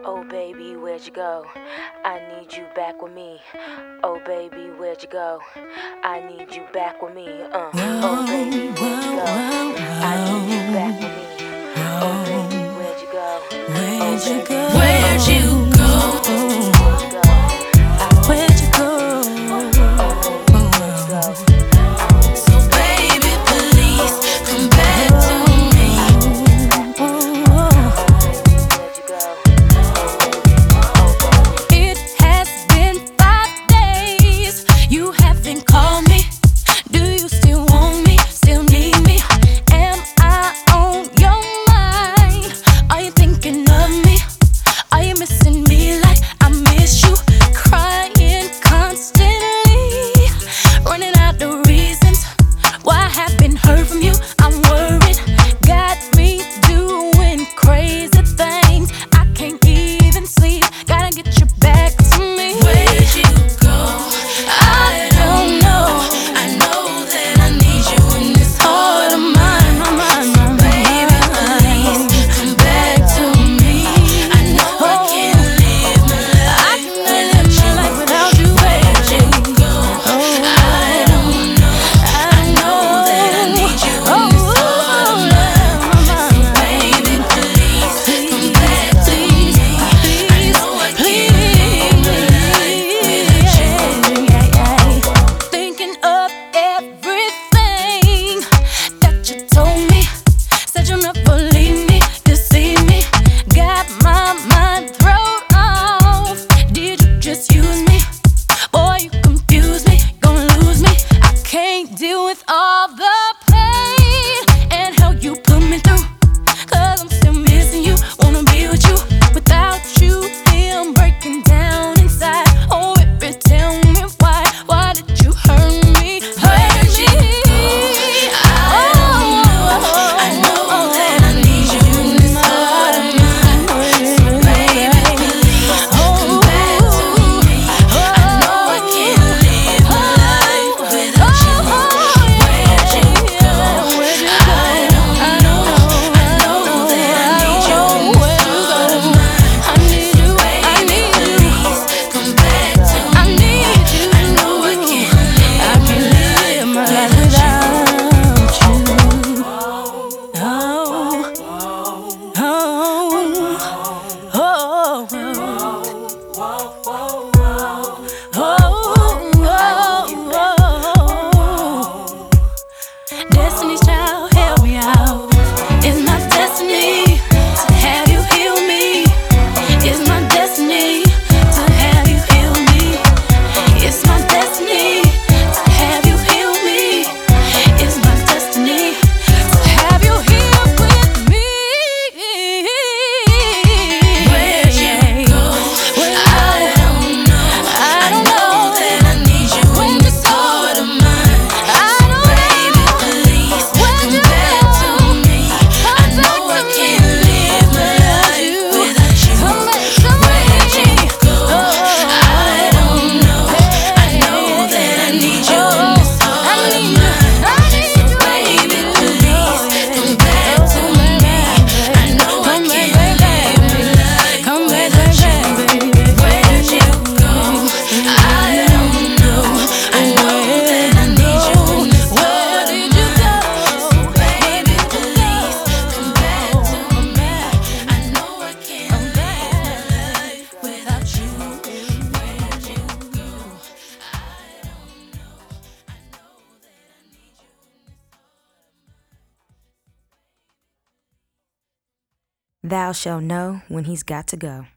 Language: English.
Oh baby, where'd you go? I need you back with me. Oh baby, where'd you go? I need you back with me. Oh baby, where'd you go? I need you back with me. Oh baby, where'd you go? Where'd you go? Where'd you go? Where'd you go? So baby, please come back to me. It has been 5 days. You haven't called me. Do you still want me? Still need me? Am I on your mind? Are you thinking of me? Are you missing me like I miss you? Crying constantly, running out the reasons why I haven't heard from you. I'm worried, got me doing crazy things. I can't even sleep, gotta get you back to me. Where'd you go? I don't know. I know that I need you in this heart of mine. Baby, please come back to me. I know I can't live my life without you. Where'd you go? I don't know. I know that I need you in this heart of mine. Baby, please come back to me. I know I can't live my life without you. Thinking of everything that you told me. Said you'll never leave me, deceive me. Got my mind thrown off. Did you just use me? Boy, you confuse me, gonna lose me. I can't deal with all the pain and how you put me through. Cause I'm still missing you, wanna be with you. Without you, I'm breaking down inside. Oh, baby, tell me why did you hurt me? Where'd you go? I know that I need you in this heart of mine. So baby, please come back to me. I know I can't live my life without you. Where'd you go? I don't know. I know that I need you in this heart of mine. I need you, I need you. Please come back to me. I need you. I know I can't live my life without you. Oh, Destiny's Child, help me out. It's my destiny to have you heal me. It's my destiny to have you heal me. It's my destiny to have you heal me. It's my destiny to have you here with me. Where'd you go? I don't know. I know that I need you in this heart of mine. So baby, please come back to me. I know I can't live my life without you. Where'd you go? I don't know. I know that I need you in this heart of mine. So baby, please come back to me. I know I can't live my life without you. Where'd you go? I don't know. I know that I need you in this heart of mine. So baby, please come back to me. I know I can't live my life without you. Where'd you go? I don't know. I know that I need you. Thou shalt know when he's got to go.